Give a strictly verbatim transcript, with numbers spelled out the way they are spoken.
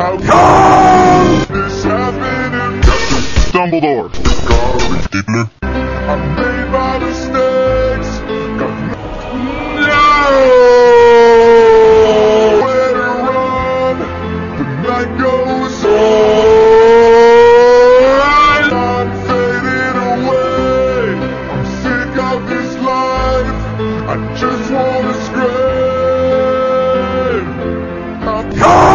How come this happened to Dumbledore? Gotta be Diddler. I made my mistakes. Got nowhere to run. The night goes on. I'm fading away. I'm sick of this life. I just wanna scream. How come